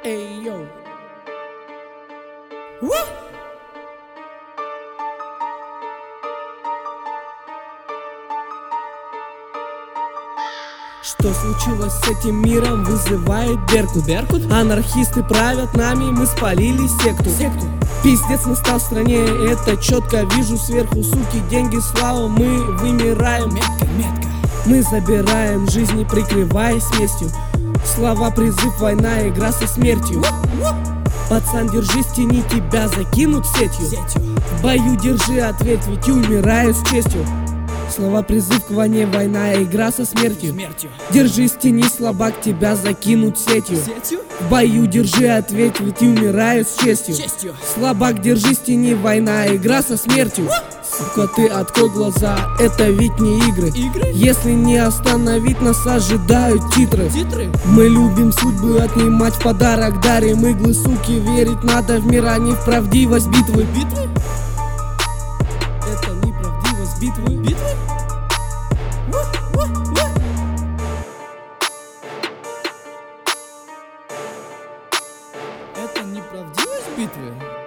Эй, йоу. Что случилось с этим миром, вызывает Беркут. Анархисты правят нами, мы спалили секту. Пиздец настал в стране, это четко вижу сверху. Суки, деньги, слава, мы вымираем. Метко. Мы забираем жизни, прикрываясь местью. Слова, призыв, война, игра со смертью. Пацан, держись, в тени, тебя закинут сетью. В бою держи ответ, ведь умираю с честью. Слова, призыв к войне, война, игра со смертью. Держись, в тени, слабак, тебя закинут сетью. В бою держи ответ, ведь умираю с честью. Слабак, держись, в тени, война, игра со смертью. Сука, ты открой глаза, это ведь не игры. Если не остановить, нас ожидают титры. Мы любим судьбы отнимать, в подарок дарим иглы. Суки, верить надо в мир, а не в правдивость битвы. Это неправдивость битвы. Это неправдивость битвы.